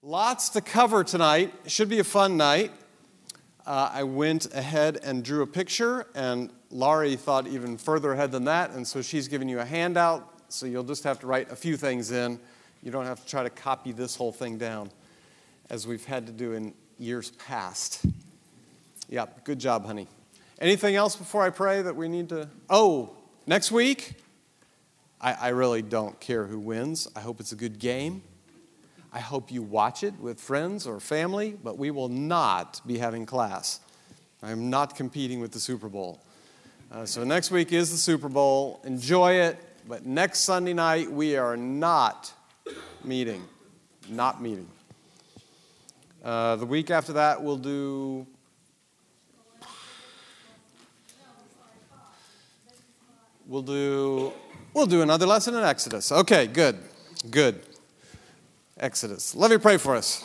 Lots to cover tonight. It should be a fun night. I went ahead and drew a picture, and Laurie thought even further ahead than that, and so she's giving you a handout, so you'll just have to write a few things in. You don't have to try to copy this whole thing down, as we've had to do in years past. Yeah, good job, honey. Anything else before I pray that we need to... Oh, next week, I really don't care who wins. I hope it's a good game. I hope you watch it with friends or family, but we will not be having class. I'm not competing with the Super Bowl. So next week is the Super Bowl. Enjoy it, but next Sunday night we are not meeting. Not meeting. The week after that we'll do... We'll do another lesson in Exodus. Okay, good. Exodus. Let me pray for us.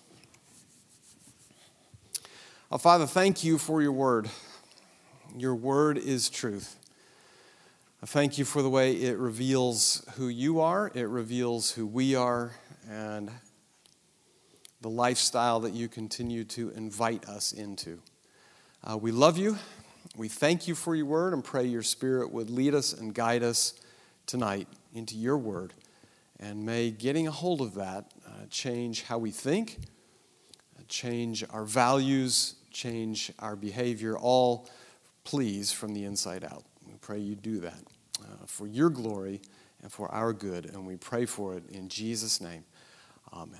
Oh, Father, thank you for your word. Your word is truth. I thank you for the way it reveals who you are, it reveals who we are, and the lifestyle that you continue to invite us into. We love you. We thank you for your word and pray your Spirit would lead us and guide us tonight into your word. And may getting a hold of that change how we think, change our values, change our behavior, all, please, from the inside out. We pray you do that for your glory and for our good, and we pray for it in Jesus' name. Amen.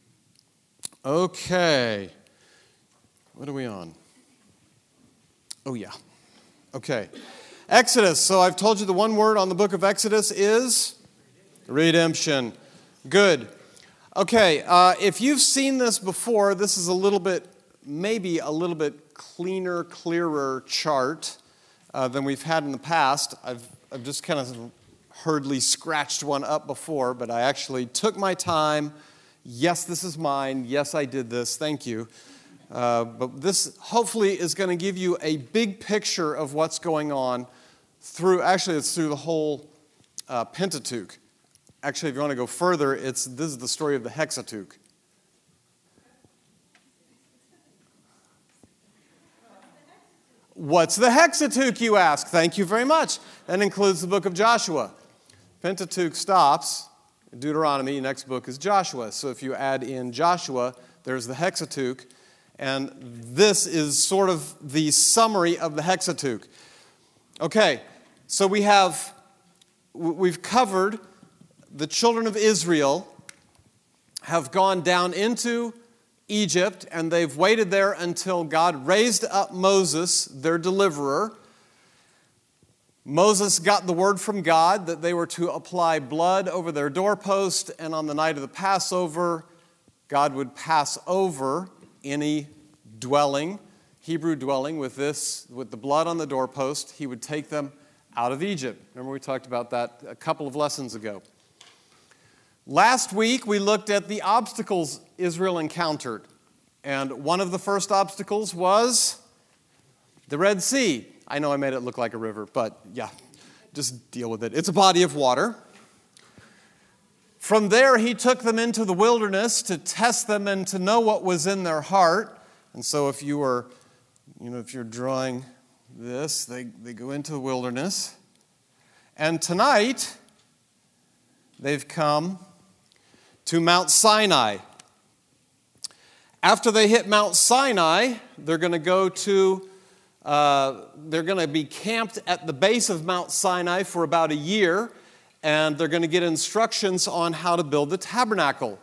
Okay. What are we on? Oh, yeah. Okay. Exodus. So I've told you the one word on the book of Exodus is... redemption. Good. Okay, if you've seen this before, this is maybe a little bit cleaner, clearer chart than we've had in the past. I've just kind of hurriedly scratched one up before, but I actually took my time. Yes, this is mine. Yes, I did this. Thank you. But this hopefully is going to give you a big picture of what's going on it's through the whole Pentateuch. Actually, if you want to go further, this is the story of the Hexateuch. What's the Hexateuch, you ask? Thank you very much. That includes the book of Joshua. Pentateuch stops. Deuteronomy, next book is Joshua. So if you add in Joshua, there's the Hexateuch. And this is sort of the summary of the Hexateuch. Okay, so we've covered... the children of Israel have gone down into Egypt, and they've waited there until God raised up Moses, their deliverer. Moses got the word from God that they were to apply blood over their doorpost, and on the night of the Passover, God would pass over any Hebrew dwelling with the blood on the doorpost. He would take them out of Egypt. Remember, we talked about that a couple of lessons ago. Last week, we looked at the obstacles Israel encountered. And one of the first obstacles was the Red Sea. I know I made it look like a river, but yeah, just deal with it. It's a body of water. From there, he took them into the wilderness to test them and to know what was in their heart. And so if you're drawing this, they go into the wilderness. And tonight, they've come to Mount Sinai. After they hit Mount Sinai, they're going to be camped at the base of Mount Sinai for about a year, and they're going to get instructions on how to build the tabernacle.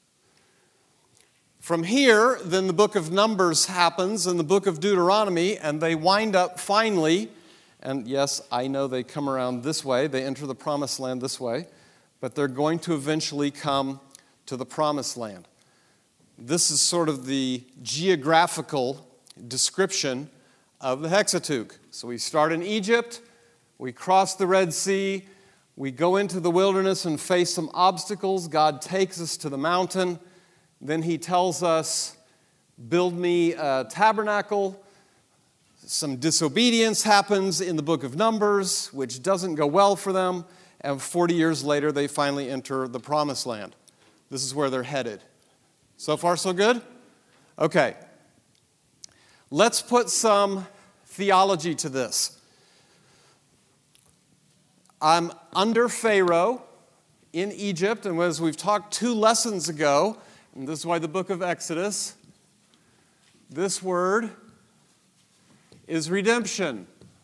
From here, then the book of Numbers happens and the book of Deuteronomy, and they wind up finally, and yes, I know they come around this way, they enter the promised land this way, but they're going to eventually come to the promised land. This is sort of the geographical description of the Hexateuch. So we start in Egypt, we cross the Red Sea, we go into the wilderness and face some obstacles. God takes us to the mountain. Then he tells us, build me a tabernacle. Some disobedience happens in the book of Numbers, which doesn't go well for them. And 40 years later, they finally enter the promised land. This is where they're headed. So far, so good? Okay. Let's put some theology to this. I'm under Pharaoh in Egypt, and as we've talked 2 lessons ago, and this is why the book of Exodus, this word is redemption.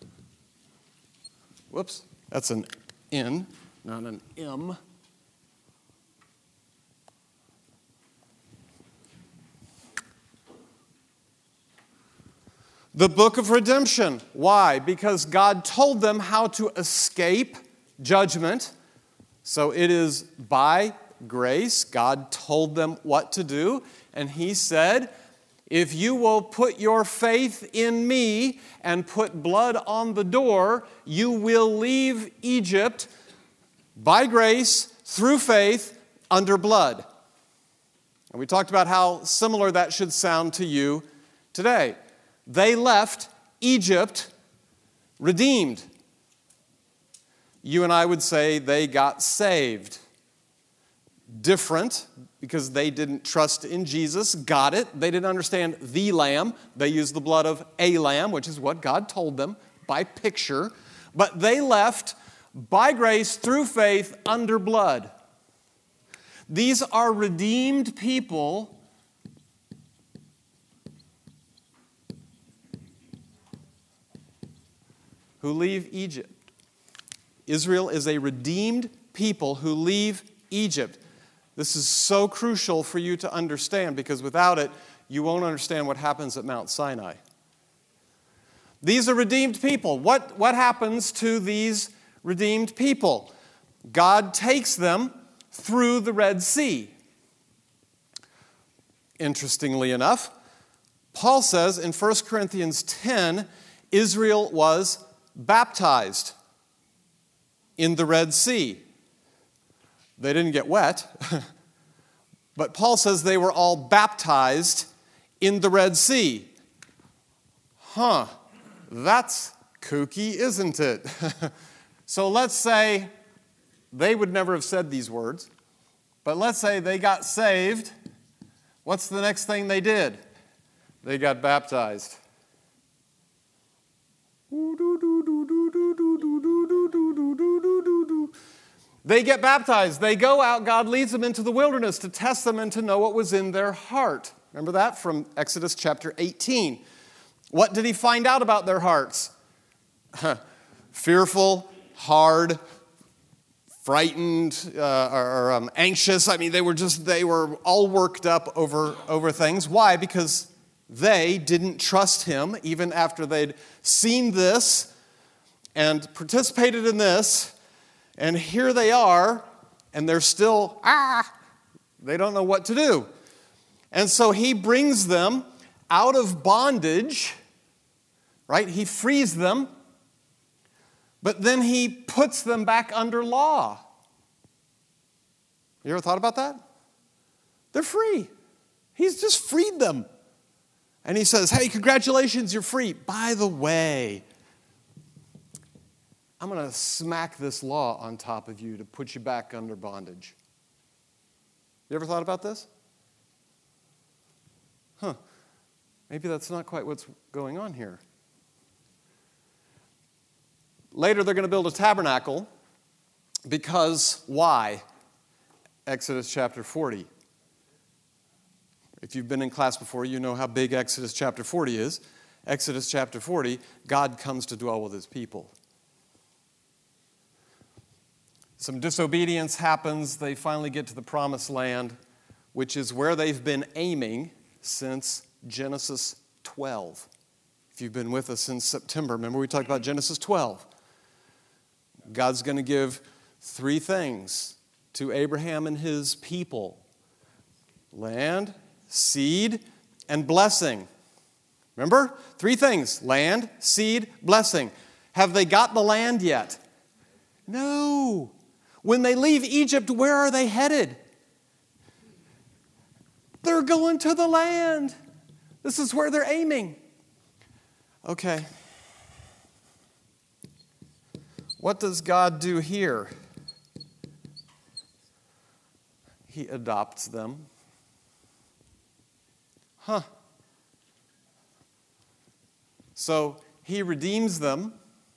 Whoops, that's an N, not an M. The book of redemption. Why? Because God told them how to escape judgment. So it is by grace. God told them what to do. And He said, if you will put your faith in me and put blood on the door, you will leave Egypt by grace, through faith, under blood. And we talked about how similar that should sound to you today. They left Egypt redeemed. You and I would say they got saved. Different, because they didn't trust in Jesus, got it. They didn't understand the lamb. They used the blood of a lamb, which is what God told them by picture. But they left by grace through faith under blood. These are redeemed people who leave Egypt. Israel is a redeemed people who leave Egypt. This is so crucial for you to understand, because without it, you won't understand what happens at Mount Sinai. These are redeemed people. What happens to these redeemed people? God takes them through the Red Sea. Interestingly enough, Paul says in 1 Corinthians 10, Israel was baptized in the Red Sea. They didn't get wet, but Paul says they were all baptized in the Red Sea. That's kooky, isn't it? So let's say they would never have said these words, but let's say they got saved. What's the next thing they did? They got baptized. They get baptized. They go out. God leads them into the wilderness to test them and to know what was in their heart. Remember that from Exodus chapter 18. What did He find out about their hearts? Fearful, hard, frightened, or anxious. I mean, they were all worked up over things. Why? Because they didn't trust Him even after they'd seen this and participated in this. And here they are, and they're still, they don't know what to do. And so He brings them out of bondage, right? He frees them, but then He puts them back under law. You ever thought about that? They're free. He's just freed them. And He says, hey, congratulations, you're free. By the way, I'm going to smack this law on top of you to put you back under bondage. You ever thought about this? Maybe that's not quite what's going on here. Later, they're going to build a tabernacle because why? Exodus chapter 40. If you've been in class before, you know how big Exodus chapter 40 is. Exodus chapter 40, God comes to dwell with His people. Some disobedience happens. They finally get to the promised land, which is where they've been aiming since Genesis 12. If you've been with us since September, remember we talked about Genesis 12. God's going to give 3 things to Abraham and his people: land, seed, and blessing. Remember? 3 things: land, seed, blessing. Have they got the land yet? No. When they leave Egypt, where are they headed? They're going to the land. This is where they're aiming. Okay. What does God do here? He adopts them. So he redeems them.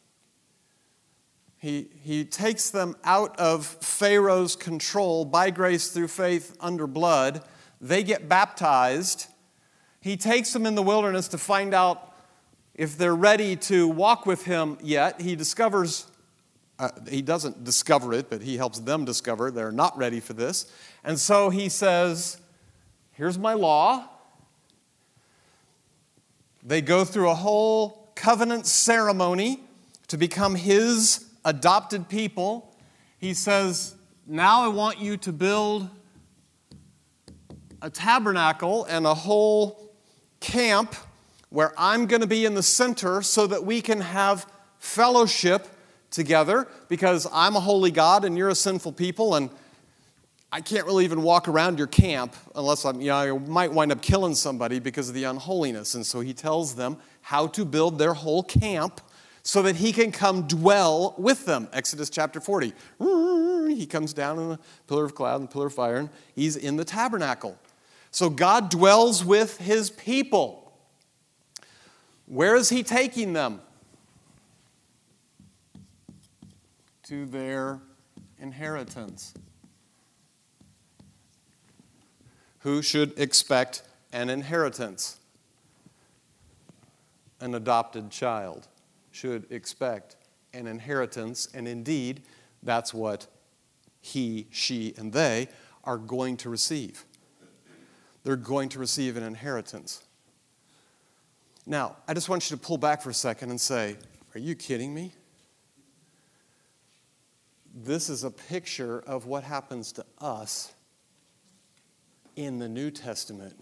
He takes them out of Pharaoh's control by grace through faith under blood. They get baptized. He takes them in the wilderness to find out if they're ready to walk with him yet. He doesn't discover it, but he helps them discover they're not ready for this. And so he says, here's my law. They go through a whole covenant ceremony to become his adopted people. He says, now I want you to build a tabernacle and a whole camp where I'm going to be in the center so that we can have fellowship together, because I'm a holy God and you're a sinful people, and I can't really even walk around your camp unless I might wind up killing somebody because of the unholiness. And so he tells them how to build their whole camp so that he can come dwell with them. Exodus chapter 40. He comes down in a pillar of cloud and pillar of fire, and he's in the tabernacle. So God dwells with his people. Where is he taking them? To their inheritance. Who should expect an inheritance? An adopted child should expect an inheritance, and indeed, that's what he, she, and they are going to receive. They're going to receive an inheritance. Now, I just want you to pull back for a second and say, are you kidding me? This is a picture of what happens to us in the New Testament,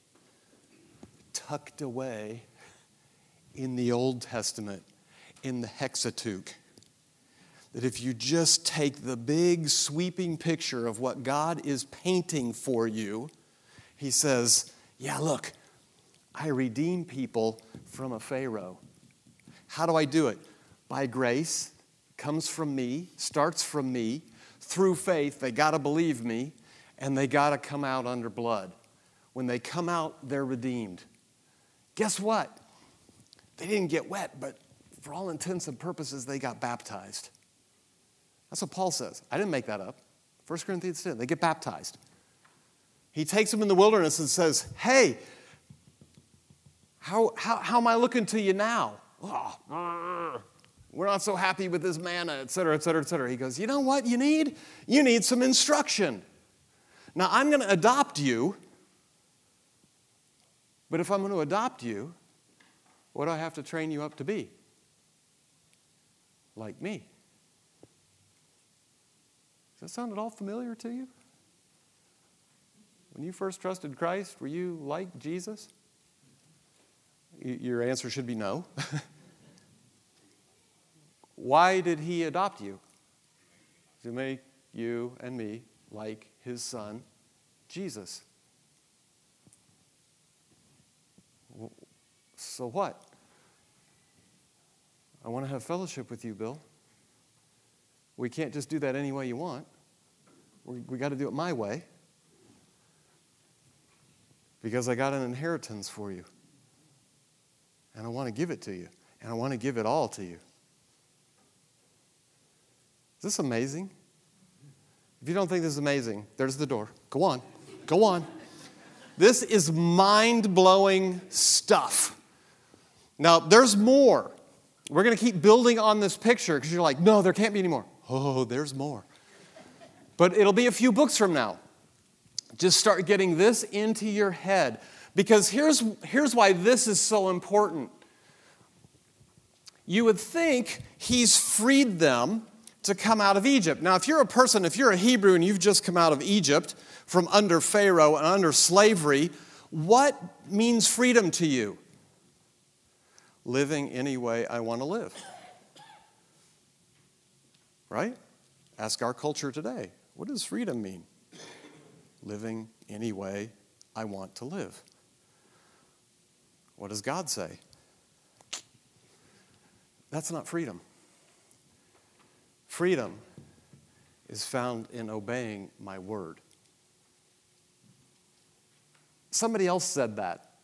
tucked away in the Old Testament, in the Hexateuch. That if you just take the big sweeping picture of what God is painting for you, he says, yeah, look, I redeem people from a Pharaoh. How do I do it? By grace, comes from me, starts from me. Through faith, they got to believe me, and they got to come out under blood. When they come out, they're redeemed. Guess what? They didn't get wet, but for all intents and purposes, they got baptized. That's what Paul says. I didn't make that up. 1 Corinthians 10, they get baptized. He takes them in the wilderness and says, hey, how am I looking to you now? Oh, we're not so happy with this manna, et cetera, et cetera, et cetera. He goes, you know what you need? You need some instruction. Now, I'm going to adopt you, but if I'm going to adopt you, what do I have to train you up to be? Like me. Does that sound at all familiar to you? When you first trusted Christ, were you like Jesus? Your answer should be no. Why did he adopt you? To make you and me like his son, Jesus. So what? I want to have fellowship with you, Bill. We can't just do that any way you want. We got to do it my way. Because I got an inheritance for you. And I want to give it to you. And I want to give it all to you. Is this amazing? If you don't think this is amazing, there's the door. Go on. Go on. This is mind-blowing stuff. Now, there's more. We're going to keep building on this picture because you're like, no, there can't be any more. Oh, there's more. But it'll be a few books from now. Just start getting this into your head. Because here's why this is so important. You would think he's freed them to come out of Egypt. Now, if you're a Hebrew and you've just come out of Egypt from under Pharaoh and under slavery, what means freedom to you? Living any way I want to live. Right? Ask our culture today. What does freedom mean? Living any way I want to live. What does God say? That's not freedom. Freedom is found in obeying my word. Somebody else said that.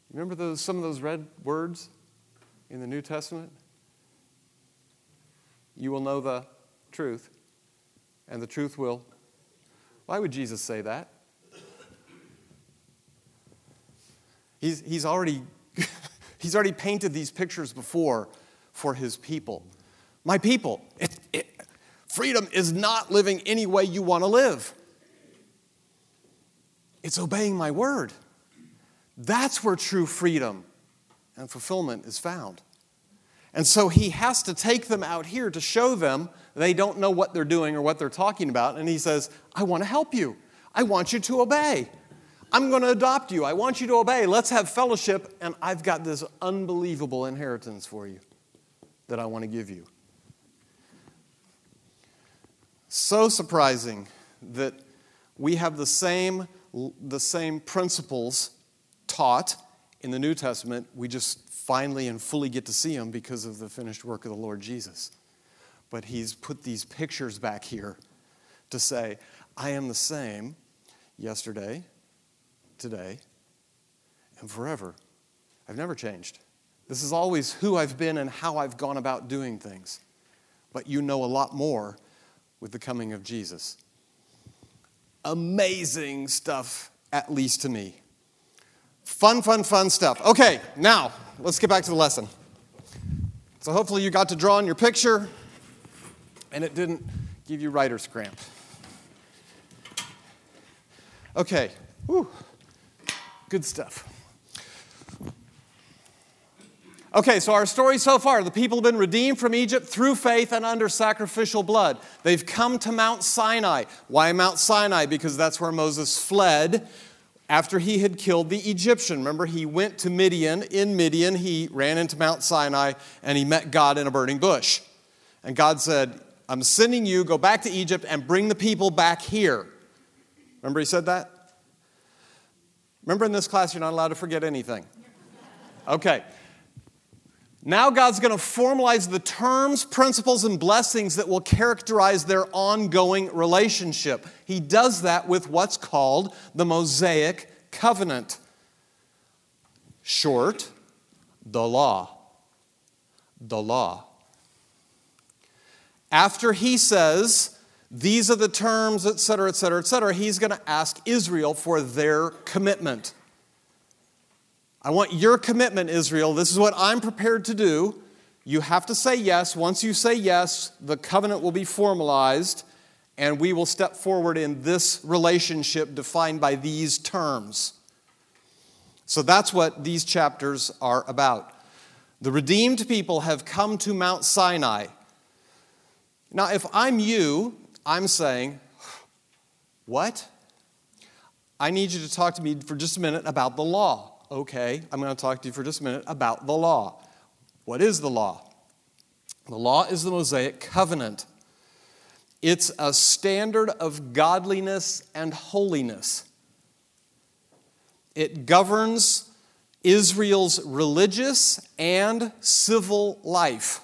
Remember some of those red words in the New Testament? You will know the truth, and the truth will. Why would Jesus say that? He's already painted these pictures before for his people. My people, freedom is not living any way you want to live. It's obeying my word. That's where true freedom and fulfillment is found. And so he has to take them out here to show them they don't know what they're doing or what they're talking about. And he says, I want to help you. I want you to obey. I'm going to adopt you. I want you to obey. Let's have fellowship. And I've got this unbelievable inheritance for you that I want to give you. So surprising that we have the same principles taught in the New Testament. We just finally and fully get to see them because of the finished work of the Lord Jesus. But he's put these pictures back here to say, I am the same yesterday, today, and forever. I've never changed. This is always who I've been and how I've gone about doing things. But you know a lot more with the coming of Jesus. Amazing stuff, at least to me. Fun stuff. Okay, now, let's get back to the lesson. So hopefully you got to draw on your picture, and it didn't give you writer's cramp. Okay, whew. Good stuff. Okay, so our story so far, the people have been redeemed from Egypt through faith and under sacrificial blood. They've come to Mount Sinai. Why Mount Sinai? Because that's where Moses fled after he had killed the Egyptian. Remember, he went to Midian. In Midian, he ran into Mount Sinai, and he met God in a burning bush. And God said, I'm sending you, go back to Egypt and bring the people back here. Remember he said that? Remember in this class, you're not allowed to forget anything. Okay. Now God's going to formalize the terms, principles, and blessings that will characterize their ongoing relationship. He does that with what's called the Mosaic Covenant. Short, the law. The law. After he says, these are the terms, etc., etc., etc., he's going to ask Israel for their commitment. I want your commitment, Israel. This is what I'm prepared to do. You have to say yes. Once you say yes, the covenant will be formalized, and we will step forward in this relationship defined by these terms. So that's what these chapters are about. The redeemed people have come to Mount Sinai. Now, if I'm you, I'm saying, what? I need you to talk to me for just a minute about the law. Okay, I'm going to talk to you for just a minute about the law. What is the law? The law is the Mosaic Covenant. It's a standard of godliness and holiness. It governs Israel's religious and civil life.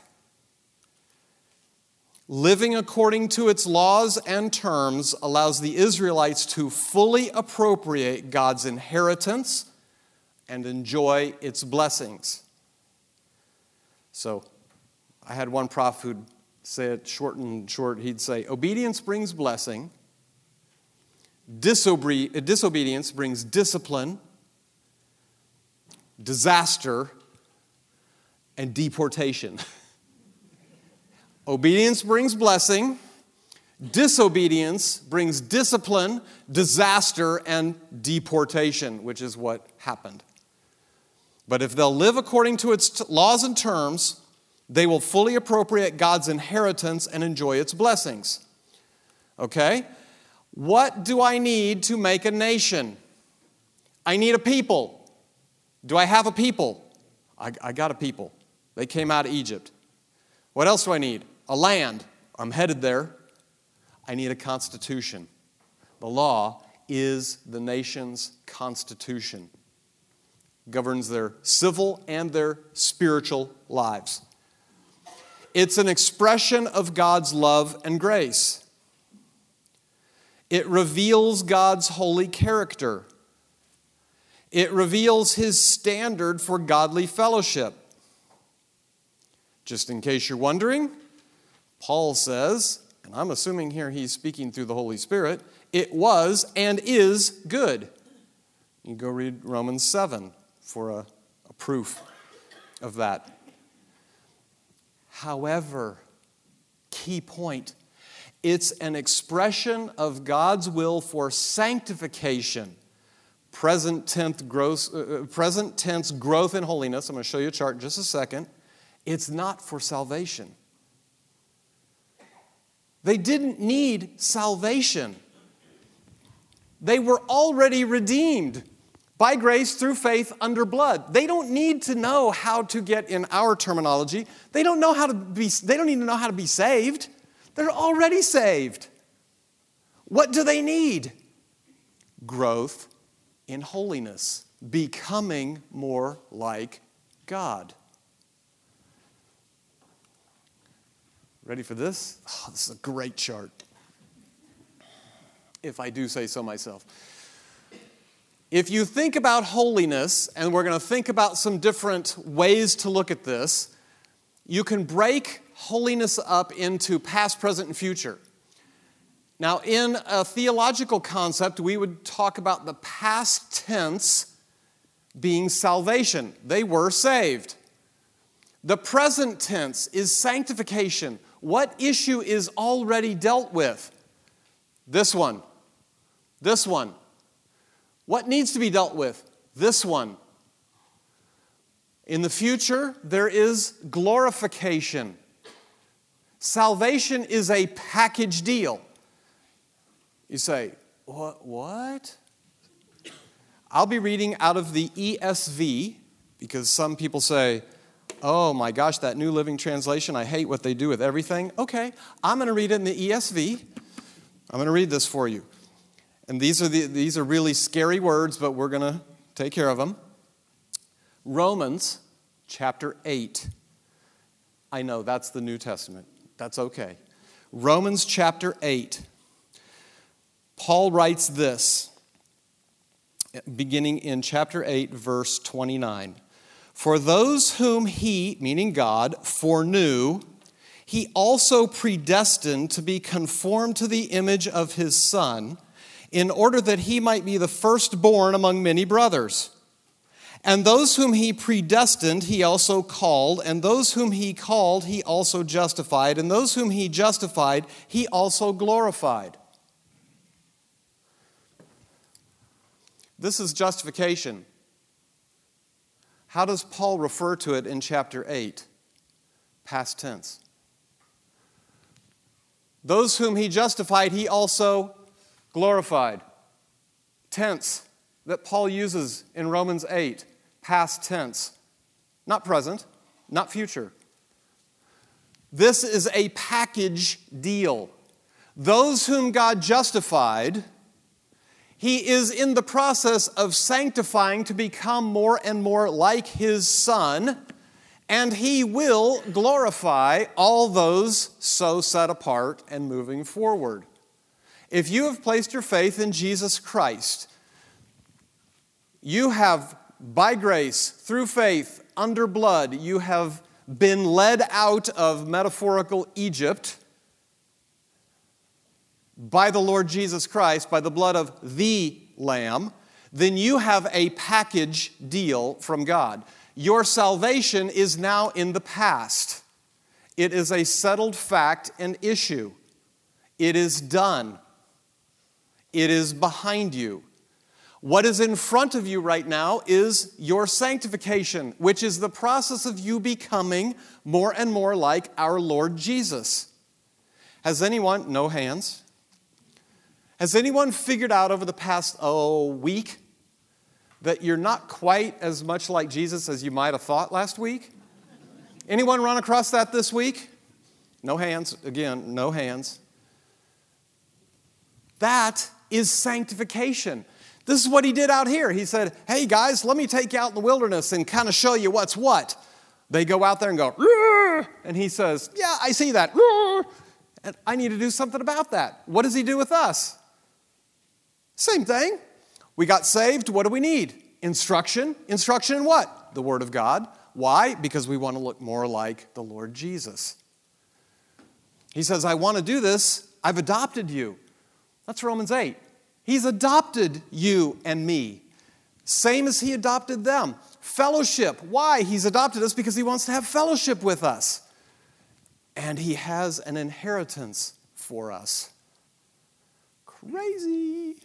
Living according to its laws and terms allows the Israelites to fully appropriate God's inheritance and enjoy its blessings. So, I had one prof who'd say it short. He'd say, obedience brings blessing, disobedience brings discipline, disaster, and deportation. Obedience brings blessing, disobedience brings discipline, disaster, and deportation, which is what happened. But if they'll live according to its laws and terms, they will fully appropriate God's inheritance and enjoy its blessings. Okay? What do I need to make a nation? I need a people. Do I have a people? I got a people. They came out of Egypt. What else do I need? A land. I'm headed there. I need a constitution. The law is the nation's constitution. Governs their civil and their spiritual lives. It's an expression of God's love and grace. It reveals God's holy character. It reveals his standard for godly fellowship. Just in case you're wondering, Paul says, and I'm assuming here he's speaking through the Holy Spirit, it was and is good. You go read Romans 7 for a proof of that. However, key point, it's an expression of God's will for sanctification. Present tense growth in holiness. I'm going to show you a chart in just a second. It's not for salvation. They didn't need salvation. They were already redeemed by grace through faith under blood. They don't need to know how to get, in our terminology, they don't even know how to be saved. They're already saved. What do they need? Growth in holiness, becoming more like God. Ready for this? Oh, this is a great chart, if I do say so myself. If you think about holiness, and we're going to think about some different ways to look at this, you can break holiness up into past, present, and future. Now, in a theological concept, we would talk about the past tense being salvation. They were saved. The present tense is sanctification. What issue is already dealt with? This one. This one. What needs to be dealt with? This one. In the future, there is glorification. Salvation is a package deal. You say, what? I'll be reading out of the ESV because some people say, oh my gosh, that New Living Translation, I hate what they do with everything. Okay, I'm going to read it in the ESV. I'm going to read this for you. And these are really scary words, but we're going to take care of them. Romans chapter 8. I know, that's the New Testament. That's okay. Romans chapter 8. Paul writes this, beginning in chapter 8, verse 29. For those whom he, meaning God, foreknew, he also predestined to be conformed to the image of his Son, in order that he might be the firstborn among many brothers. And those whom he predestined, he also called, and those whom he called, he also justified, and those whom he justified, he also glorified. This is justification. How does Paul refer to it in chapter 8? Past tense. Those whom he justified, he also glorified. Tense that Paul uses in Romans 8. Past tense. Not present, not future. This is a package deal. Those whom God justified, he is in the process of sanctifying to become more and more like his Son, and he will glorify all those so set apart and moving forward. If you have placed your faith in Jesus Christ, you have, by grace, through faith, under blood, you have been led out of metaphorical Egypt by the Lord Jesus Christ, by the blood of the Lamb, then you have a package deal from God. Your salvation is now in the past. It is a settled fact and issue. It is done. It is behind you. What is in front of you right now is your sanctification, which is the process of you becoming more and more like our Lord Jesus. Has anyone, no hands, has anyone figured out over the past, week that you're not quite as much like Jesus as you might have thought last week? Anyone run across that this week? No hands. Again, no hands. That is sanctification. This is what he did out here. He said, hey guys, let me take you out in the wilderness and kind of show you what's what. They go out there and go, "Roar!" And he says, yeah, I see that. "Roar!" And I need to do something about that. What does he do with us? Same thing. We got saved. What do we need? Instruction. Instruction in what? The Word of God. Why? Because we want to look more like the Lord Jesus. He says, I want to do this. I've adopted you. That's Romans 8. He's adopted you and me. Same as he adopted them. Fellowship. Why? He's adopted us because he wants to have fellowship with us. And he has an inheritance for us. Crazy.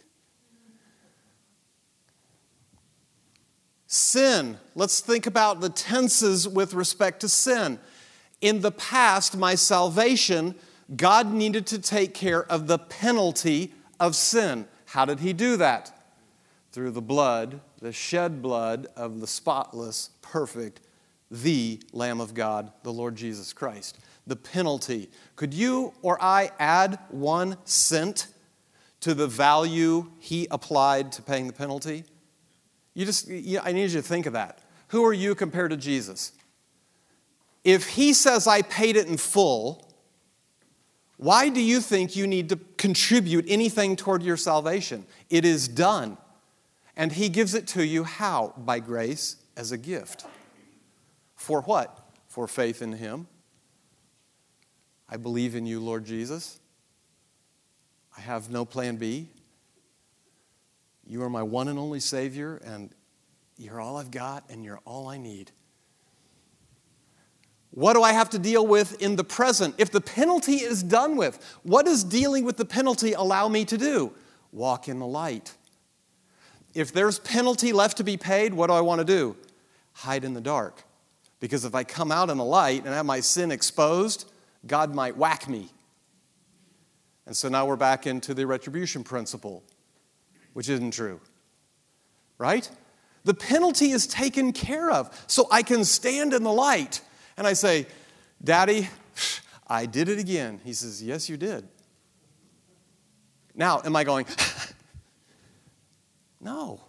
Sin. Let's think about the tenses with respect to sin. In the past, my salvation, God needed to take care of the penalty of sin. How did he do that? Through the blood, the shed blood of the spotless, perfect, the Lamb of God, the Lord Jesus Christ. The penalty. Could you or I add 1 cent to the value he applied to paying the penalty? I need you to think of that. Who are you compared to Jesus? If he says, I paid it in full, why do you think you need to contribute anything toward your salvation? It is done. And he gives it to you how? By grace, as a gift. For what? For faith in him. I believe in you, Lord Jesus. I have no plan B. You are my one and only Savior, and you're all I've got, and you're all I need. What do I have to deal with in the present? If the penalty is done with, what does dealing with the penalty allow me to do? Walk in the light. If there's penalty left to be paid, what do I want to do? Hide in the dark. Because if I come out in the light and have my sin exposed, God might whack me. And so now we're back into the retribution principle, which isn't true. Right? The penalty is taken care of. So I can stand in the light and I say, Daddy, I did it again. He says, yes, you did. Now, am I going, no.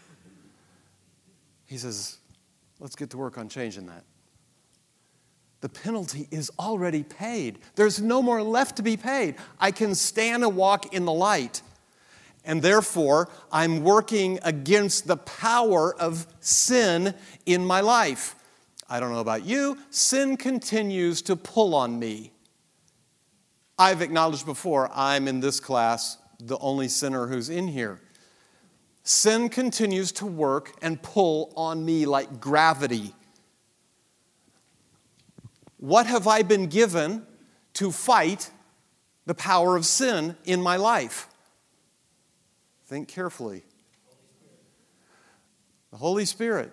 He says, let's get to work on changing that. The penalty is already paid. There's no more left to be paid. I can stand and walk in the light. And therefore, I'm working against the power of sin in my life. I don't know about you, sin continues to pull on me. I've acknowledged before, I'm in this class the only sinner who's in here. Sin continues to work and pull on me like gravity. What have I been given to fight the power of sin in my life? Think carefully. The Holy Spirit.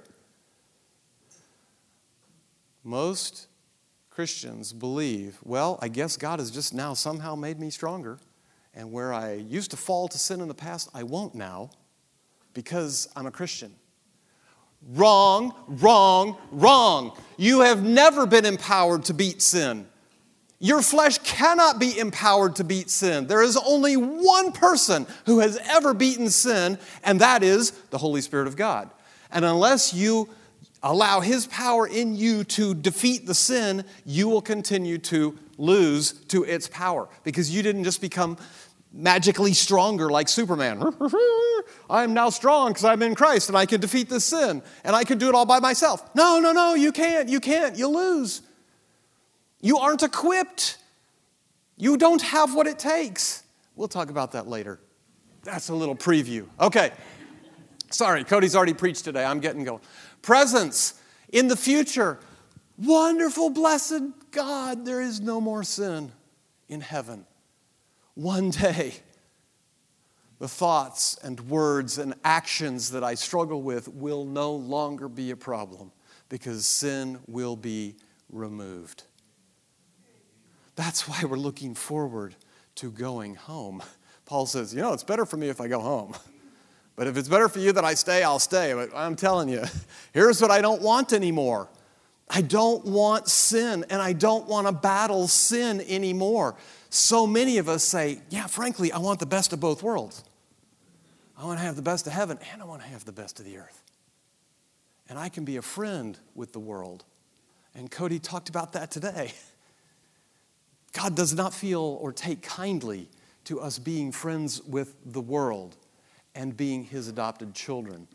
Most Christians believe, well, I guess God has just now somehow made me stronger, and where I used to fall to sin in the past, I won't now because I'm a Christian. Wrong, wrong, wrong. You have never been empowered to beat sin. Your flesh cannot be empowered to beat sin. There is only one person who has ever beaten sin, and that is the Holy Spirit of God. And unless you allow His power in you to defeat the sin, you will continue to lose to its power because you didn't just become magically stronger like Superman. I am now strong because I'm in Christ and I can defeat this sin and I can do it all by myself. No, you can't. You lose. You aren't equipped. You don't have what it takes. We'll talk about that later. That's a little preview. Okay. Sorry, Cody's already preached today. I'm getting going. Presence in the future. Wonderful, blessed God, there is no more sin in heaven. One day, the thoughts and words and actions that I struggle with will no longer be a problem because sin will be removed. That's why we're looking forward to going home. Paul says, it's better for me if I go home. But if it's better for you that I stay, I'll stay. But I'm telling you, here's what I don't want anymore. I don't want sin, and I don't want to battle sin anymore. So many of us say, frankly, I want the best of both worlds. I want to have the best of heaven, and I want to have the best of the earth. And I can be a friend with the world. And Cody talked about that today. God does not feel or take kindly to us being friends with the world and being His adopted children.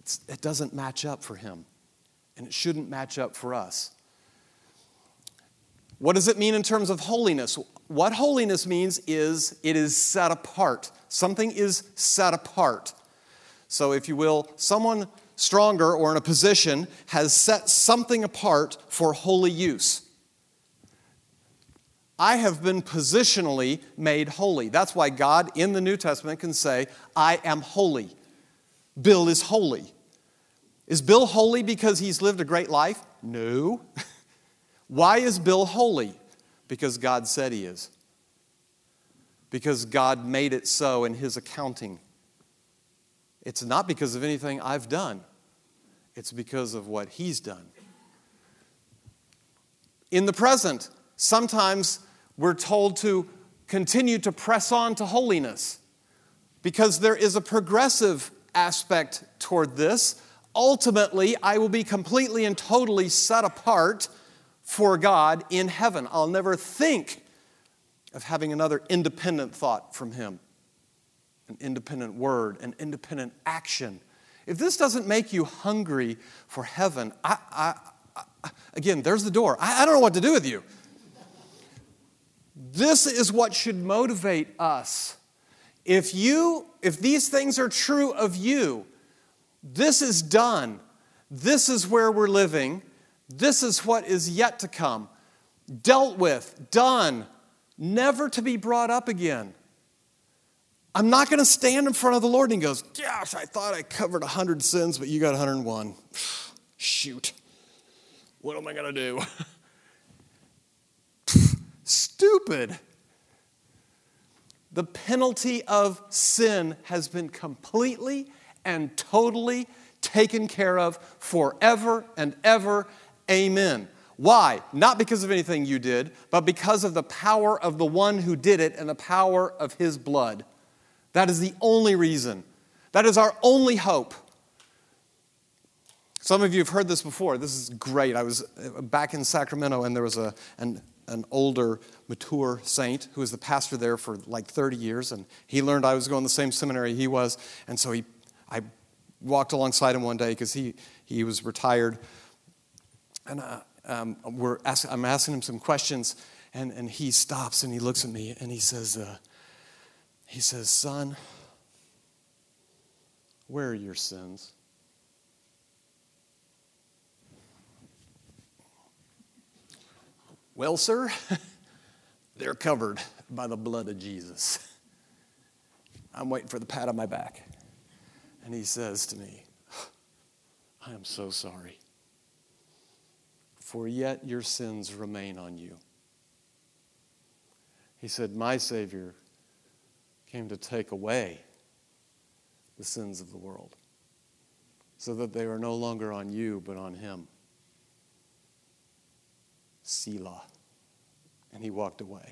It doesn't match up for him, and it shouldn't match up for us. What does it mean in terms of holiness? What holiness means is it is set apart. Something is set apart. So if you will, someone stronger or in a position has set something apart for holy use. I have been positionally made holy. That's why God in the New Testament can say, I am holy. Bill is holy. Is Bill holy because he's lived a great life? No. Why is Bill holy? Because God said he is. Because God made it so in his accounting. It's not because of anything I've done. It's because of what he's done. In the present, sometimes we're told to continue to press on to holiness because there is a progressive aspect toward this. Ultimately, I will be completely and totally set apart for God in heaven. I'll never think of having another independent thought from him, an independent word, an independent action. If this doesn't make you hungry for heaven, again, there's the door. I don't know what to do with you. This is what should motivate us. If these things are true of you, this is done. This is where we're living. This is what is yet to come. Dealt with, done, never to be brought up again. I'm not going to stand in front of the Lord and he goes, gosh, I thought I covered 100 sins, but you got 101. Shoot. What am I going to do? Stupid. The penalty of sin has been completely and totally taken care of forever and ever. Amen. Why? Not because of anything you did, but because of the power of the one who did it and the power of his blood. That is the only reason. That is our only hope. Some of you have heard this before. This is great. I was back in Sacramento, and there was an older, mature saint who was the pastor there for like 30 years, and he learned I was going to the same seminary he was, and so I walked alongside him one day because he was retired, and I'm asking him some questions, and he stops and he looks at me and he says, son, where are your sins? Well, sir, they're covered by the blood of Jesus. I'm waiting for the pat on my back. And he says to me, I am so sorry, for yet your sins remain on you. He said, my Savior came to take away the sins of the world so that they are no longer on you, but on him. Selah. And he walked away.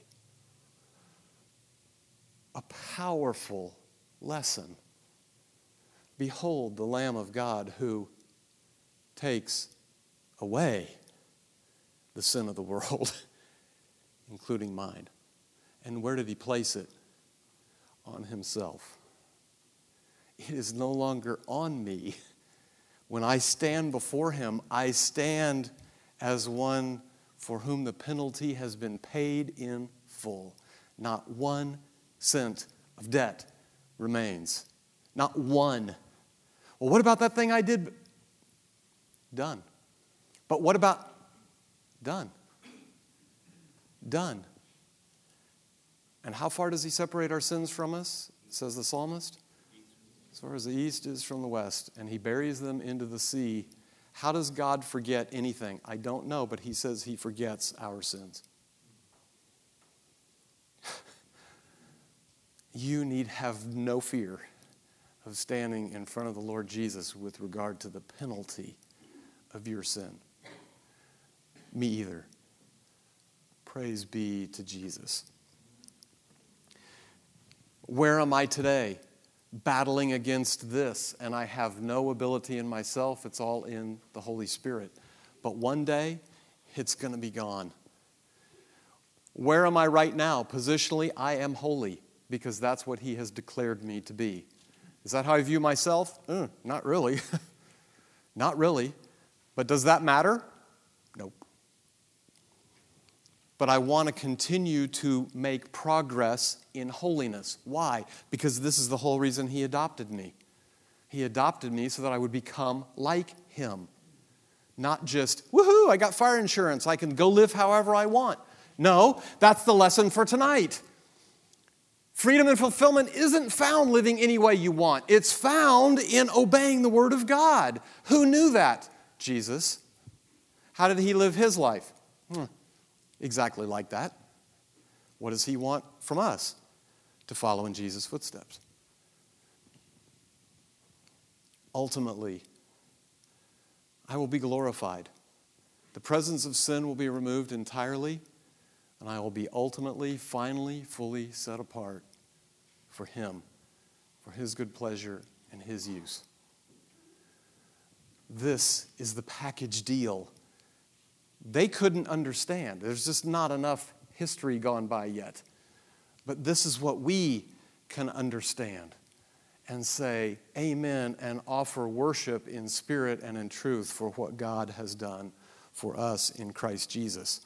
A powerful lesson. Behold the Lamb of God who takes away the sin of the world, including mine. And where did he place it? On himself. It is no longer on me. When I stand before him, I stand as one for whom the penalty has been paid in full. Not 1 cent of debt remains. Not one. Well, what about that thing I did? Done. But what about done? Done. And how far does he separate our sins from us, says the psalmist? As far as the east is from the west, and he buries them into the sea. How does God forget anything? I don't know, but he says he forgets our sins. You need have no fear of standing in front of the Lord Jesus with regard to the penalty of your sin. Me either. Praise be to Jesus. Where am I today? Battling against this, and I have no ability in myself. It's all in the Holy Spirit. But one day, it's going to be gone. Where am I right now? Positionally, I am holy because that's what he has declared me to be. Is that how I view myself? Not really. Not really. But does that matter? Nope. But I want to continue to make progress in holiness. Why? Because this is the whole reason He adopted me. He adopted me so that I would become like Him. Not just, woohoo, I got fire insurance, I can go live however I want. No, that's the lesson for tonight. Freedom and fulfillment isn't found living any way you want. It's found in obeying the Word of God. Who knew that? Jesus. How did He live His life? Exactly like that. What does He want from us? To follow in Jesus' footsteps. Ultimately, I will be glorified. The presence of sin will be removed entirely, and I will be ultimately, finally, fully set apart for Him, for His good pleasure and His use. This is the package deal. They couldn't understand. There's just not enough history gone by yet. But this is what we can understand and say amen and offer worship in spirit and in truth for what God has done for us in Christ Jesus.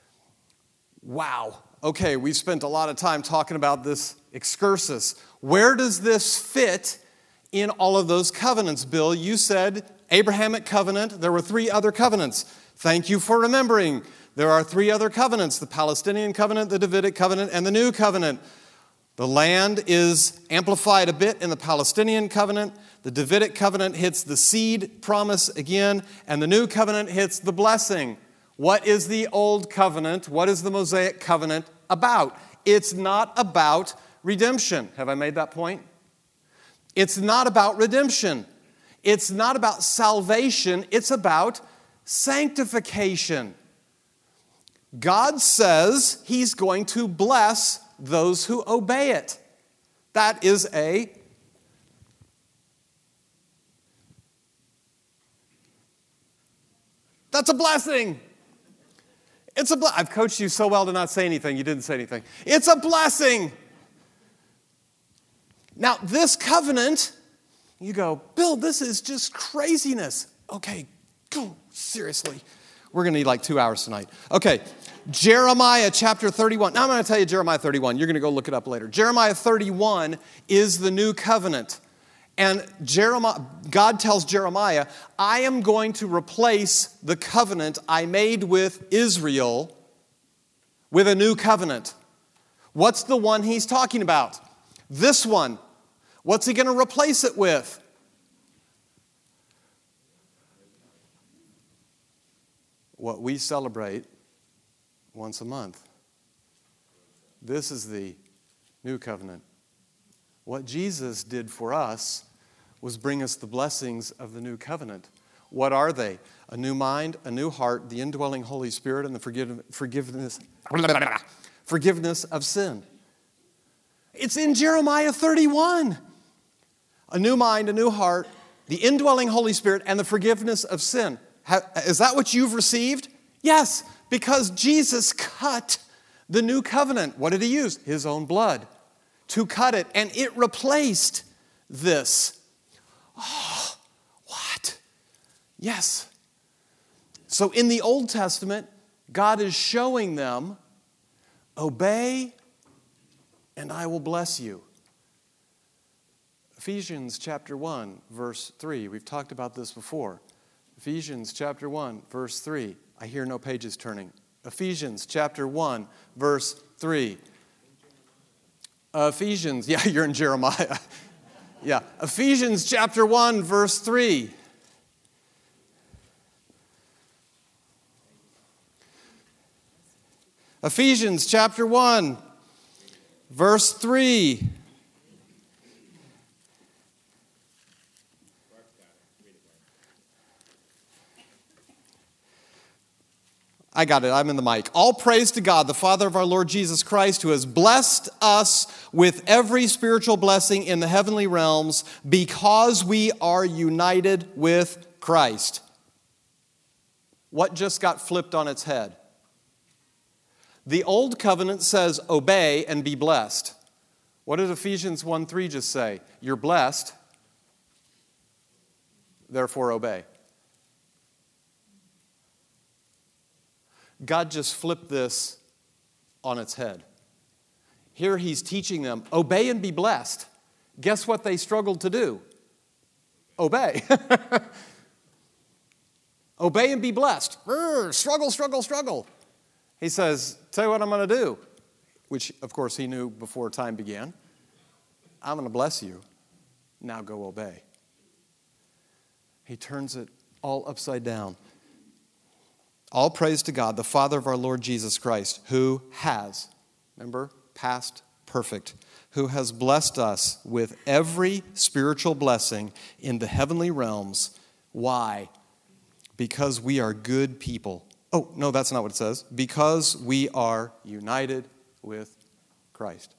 Wow. Okay, we've spent a lot of time talking about this excursus. Where does this fit in all of those covenants, Bill? You said Abrahamic covenant. There were 3 other covenants. Thank you for remembering. There are 3 other covenants: the Palestinian covenant, the Davidic covenant, and the new covenant. The land is amplified a bit in the Palestinian covenant. The Davidic covenant hits the seed promise again, and the new covenant hits the blessing. What is the old covenant? What is the Mosaic covenant about? It's not about redemption. Have I made that point? It's not about redemption. It's not about salvation. It's about sanctification. God says He's going to bless those who obey it. That's a blessing. I've coached you so well to not say anything. You didn't say anything. It's a blessing. Now, this covenant, you go, Bill, this is just craziness. Okay, go, seriously. We're going to need like 2 hours tonight. Okay, Jeremiah chapter 31. Now I'm going to tell you Jeremiah 31. You're going to go look it up later. Jeremiah 31 is the new covenant. And God tells Jeremiah, I am going to replace the covenant I made with Israel with a new covenant. What's the one He's talking about? This one. What's He going to replace it with? What we celebrate once a month. This is the new covenant. What Jesus did for us was bring us the blessings of the new covenant. What are they? A new mind, a new heart, the indwelling Holy Spirit, and the forgiveness of sin. It's in Jeremiah 31. A new mind, a new heart, the indwelling Holy Spirit, and the forgiveness of sin. Is that what you've received? Yes, because Jesus cut the new covenant. What did He use? His own blood to cut it, and it replaced this. Oh, what? Yes. So in the Old Testament, God is showing them, obey, and I will bless you. Ephesians chapter 1, verse 3. We've talked about this before. Ephesians chapter 1, verse 3. I hear no pages turning. Ephesians chapter 1, verse 3. Ephesians, yeah, you're in Jeremiah. Yeah, Ephesians chapter 1, verse 3. Ephesians chapter 1, verse 3. I got it. I'm in the mic. All praise to God, the Father of our Lord Jesus Christ, who has blessed us with every spiritual blessing in the heavenly realms because we are united with Christ. What just got flipped on its head? The old covenant says, obey and be blessed. What did Ephesians 1:3 just say? You're blessed, therefore obey. God just flipped this on its head. Here he's teaching them, obey and be blessed. Guess what they struggled to do? Obey. Obey and be blessed. Struggle, struggle, struggle. He says, tell you what I'm going to do, which, of course, he knew before time began. I'm going to bless you. Now go obey. He turns it all upside down. All praise to God, the Father of our Lord Jesus Christ, who has, remember, past perfect, who has blessed us with every spiritual blessing in the heavenly realms. Why? Because we are good people. Oh, no, that's not what it says. Because we are united with Christ.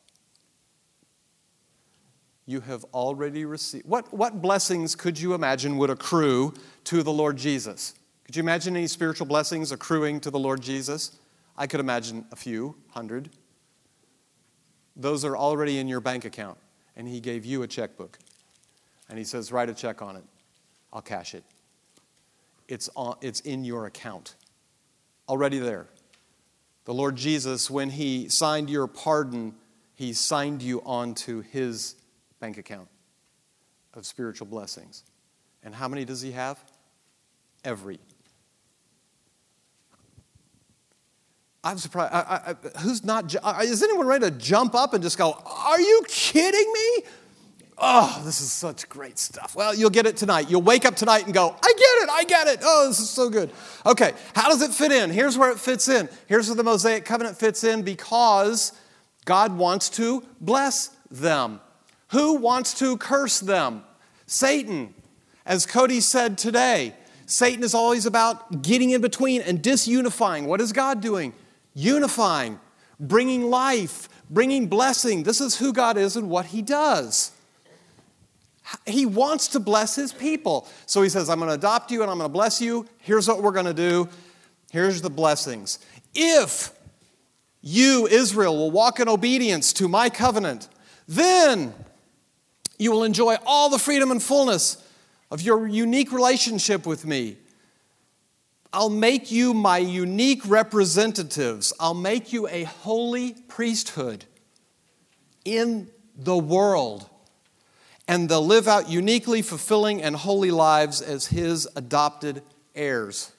You have already received. What blessings could you imagine would accrue to the Lord Jesus? Could you imagine any spiritual blessings accruing to the Lord Jesus? I could imagine a few, 100. Those are already in your bank account. And he gave you a checkbook. And he says, write a check on it. I'll cash it. It's in your account. Already there. The Lord Jesus, when he signed your pardon, he signed you onto his bank account of spiritual blessings. And how many does he have? Every. I'm surprised. Is anyone ready to jump up and just go, are you kidding me? Oh, this is such great stuff. Well, you'll get it tonight. You'll wake up tonight and go, I get it. Oh, this is so good. Okay, how does it fit in? Here's where it fits in. Here's where the Mosaic Covenant fits in, because God wants to bless them. Who wants to curse them? Satan. As Cody said today, Satan is always about getting in between and disunifying. What is God doing? Unifying, bringing life, bringing blessing. This is who God is and what he does. He wants to bless his people. So he says, I'm going to adopt you and I'm going to bless you. Here's what we're going to do. Here's the blessings. If you, Israel, will walk in obedience to my covenant, then you will enjoy all the freedom and fullness of your unique relationship with me. I'll make you my unique representatives. I'll make you a holy priesthood in the world. And they'll live out uniquely fulfilling and holy lives as his adopted heirs.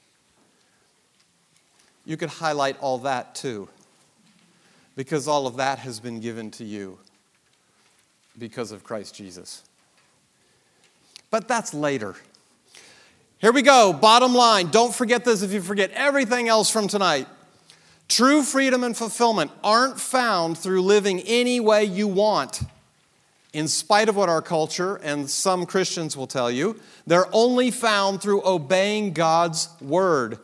You could highlight all that too, because all of that has been given to you because of Christ Jesus. But that's later. Here we go. Bottom line. Don't forget this if you forget everything else from tonight. True freedom and fulfillment aren't found through living any way you want. In spite of what our culture and some Christians will tell you, they're only found through obeying God's word.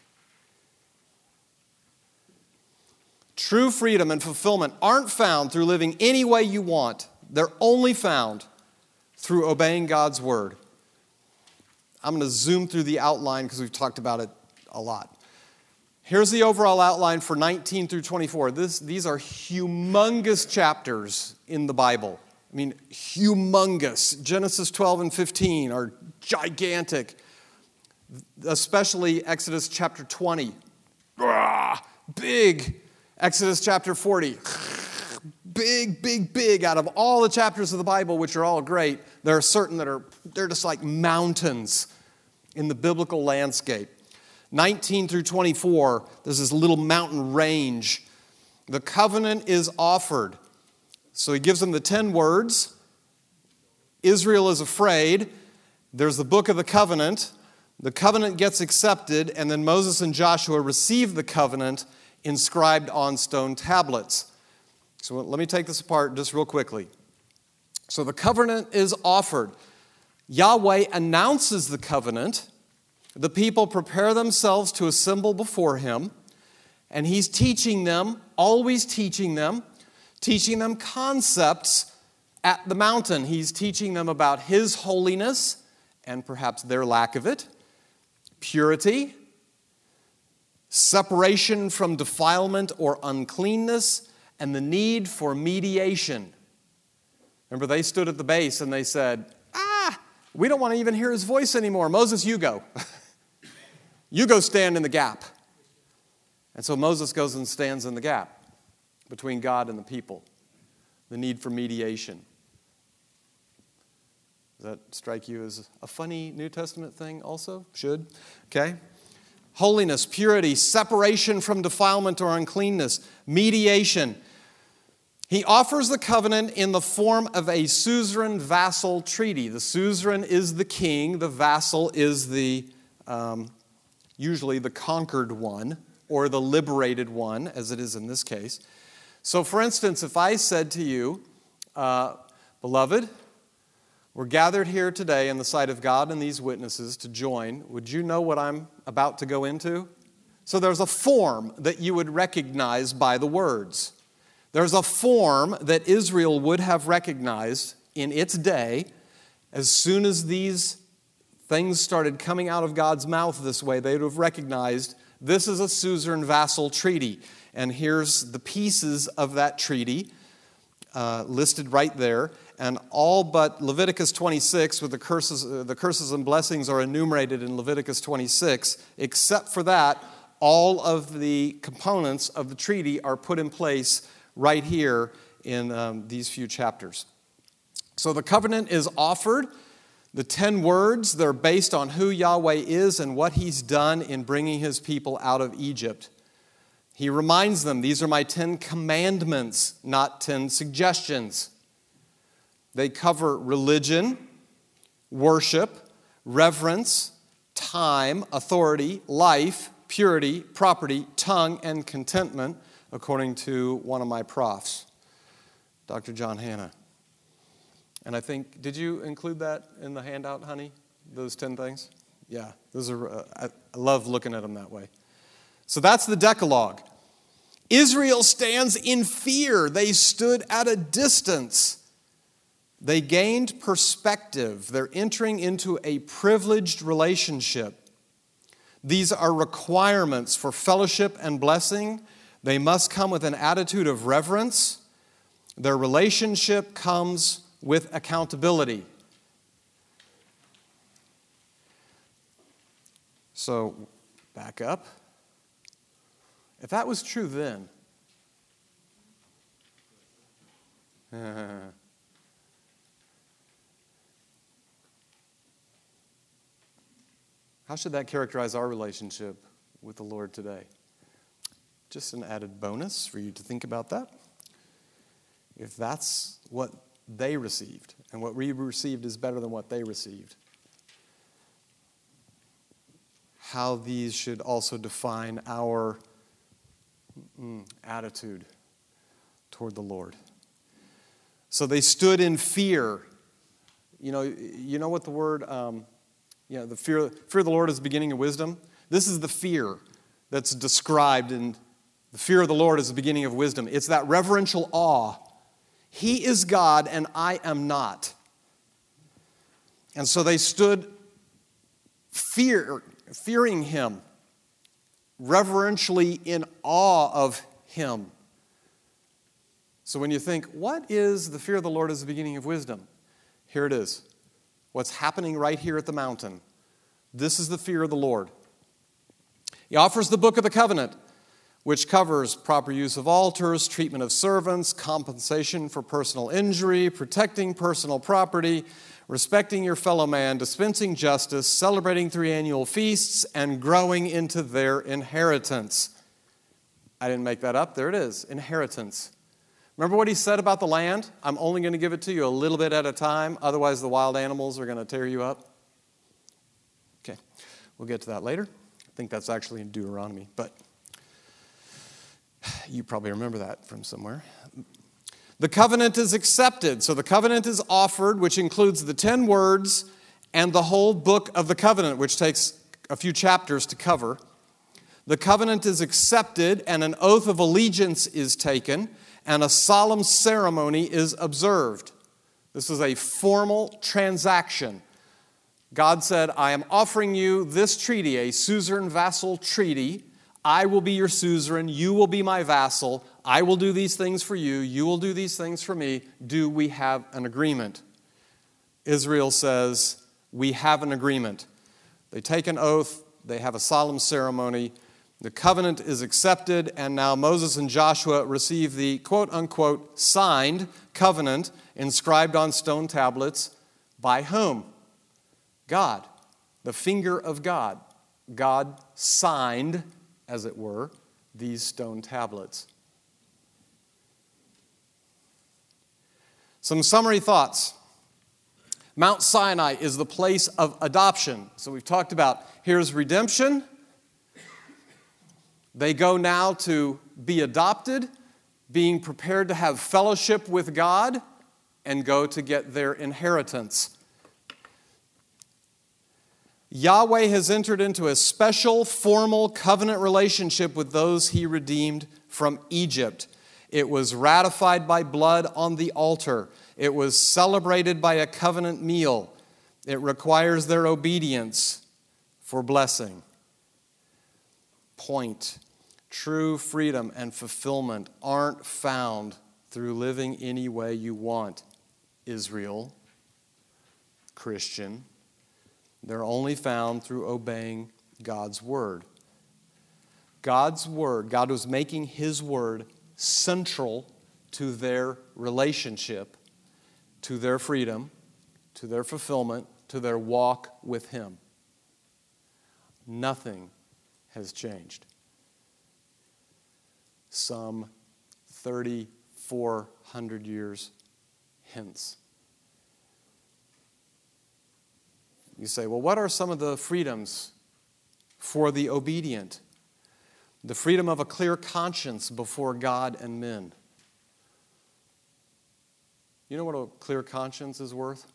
True freedom and fulfillment aren't found through living any way you want. They're only found through obeying God's word. I'm going to zoom through the outline because we've talked about it a lot. Here's the overall outline for 19 through 24. These are humongous chapters in the Bible. I mean, humongous. Genesis 12 and 15 are gigantic, especially Exodus chapter 20. Big. Exodus chapter 40. Big. Out of all the chapters of the Bible, which are all great, there are certain they're just like mountains in the biblical landscape. 19 through 24, there's this little mountain range. The covenant is offered. So he gives them the 10 words. Israel is afraid. There's the book of the covenant. The covenant gets accepted, and then Moses and Joshua receive the covenant inscribed on stone tablets. So let me take this apart just real quickly. So the covenant is offered. Yahweh announces the covenant. The people prepare themselves to assemble before him. And he's teaching them, always teaching them concepts at the mountain. He's teaching them about his holiness and perhaps their lack of it, purity, separation from defilement or uncleanness, and the need for mediation. Remember, they stood at the base and they said, we don't want to even hear his voice anymore. Moses, you go. You go stand in the gap. And so Moses goes and stands in the gap between God and the people. The need for mediation. Does that strike you as a funny New Testament thing also? Should? Okay. Holiness, purity, separation from defilement or uncleanness, mediation. He offers the covenant in the form of a suzerain-vassal treaty. The suzerain is the king. The vassal is usually the conquered one or the liberated one, as it is in this case. So, for instance, if I said to you, beloved, we're gathered here today in the sight of God and these witnesses to join, would you know what I'm about to go into? So there's a form that you would recognize by the words. There's a form that Israel would have recognized in its day. As soon as these things started coming out of God's mouth this way, they would have recognized this is a suzerain-vassal treaty. And here's the pieces of that treaty listed right there. And all but Leviticus 26, with the curses and blessings are enumerated in Leviticus 26. Except for that, all of the components of the treaty are put in place right here in these few chapters. So the covenant is offered. The 10 words, they're based on who Yahweh is and what He's done in bringing His people out of Egypt. He reminds them, these are my 10 commandments, not 10 suggestions. They cover religion, worship, reverence, time, authority, life, purity, property, tongue, and contentment, according to one of my profs, Dr. John Hanna. And I think, did you include that in the handout, honey? Those 10 things? Yeah, those are. I love looking at them that way. So that's the Decalogue. Israel stands in fear. They stood at a distance. They gained perspective. They're entering into a privileged relationship. These are requirements for fellowship and blessing. They must come with an attitude of reverence. Their relationship comes with accountability. So, back up. If that was true then, how should that characterize our relationship with the Lord today? Just an added bonus for you to think about that. If that's what they received, and what we received is better than what they received, how these should also define our attitude toward the Lord. So they stood in fear. You know what the word, the fear of the Lord is the beginning of wisdom. This is the fear that's described in the fear of the Lord is the beginning of wisdom. It's that reverential awe. He is God and I am not. And so they stood fearing Him, reverentially in awe of Him. So when you think, what is the fear of the Lord is the beginning of wisdom? Here it is. What's happening right here at the mountain. This is the fear of the Lord. He offers the book of the covenant, which covers proper use of altars, treatment of servants, compensation for personal injury, protecting personal property, respecting your fellow man, dispensing justice, celebrating 3 annual feasts, and growing into their inheritance. I didn't make that up. There it is, inheritance. Remember what He said about the land? I'm only going to give it to you a little bit at a time, otherwise the wild animals are going to tear you up. Okay, we'll get to that later. I think that's actually in Deuteronomy, but you probably remember that from somewhere. The covenant is accepted. So the covenant is offered, which includes the 10 words and the whole book of the covenant, which takes a few chapters to cover. The covenant is accepted, and an oath of allegiance is taken, and a solemn ceremony is observed. This is a formal transaction. God said, I am offering you this treaty, a suzerain-vassal treaty. I will be your suzerain, you will be my vassal, I will do these things for you, you will do these things for me. Do we have an agreement? Israel says, we have an agreement. They take an oath, they have a solemn ceremony, The covenant is accepted, and now Moses and Joshua receive the quote-unquote signed covenant inscribed on stone tablets by whom? God, the finger of God. God signed, as it were, these stone tablets. Some summary thoughts. Mount Sinai is the place of adoption. So we've talked about here's redemption. They go now to be adopted, being prepared to have fellowship with God, and go to get their inheritance. Yahweh has entered into a special, formal covenant relationship with those he redeemed from Egypt. It was ratified by blood on the altar. It was celebrated by a covenant meal. It requires their obedience for blessing. Point. True freedom and fulfillment aren't found through living any way you want, Israel, Christian. They're only found through obeying God's word. God's word, God was making his word central to their relationship, to their freedom, to their fulfillment, to their walk with him. Nothing has changed. Some 3,400 years hence. You say, well, what are some of the freedoms for the obedient? The freedom of a clear conscience before God and men. You know what a clear conscience is worth?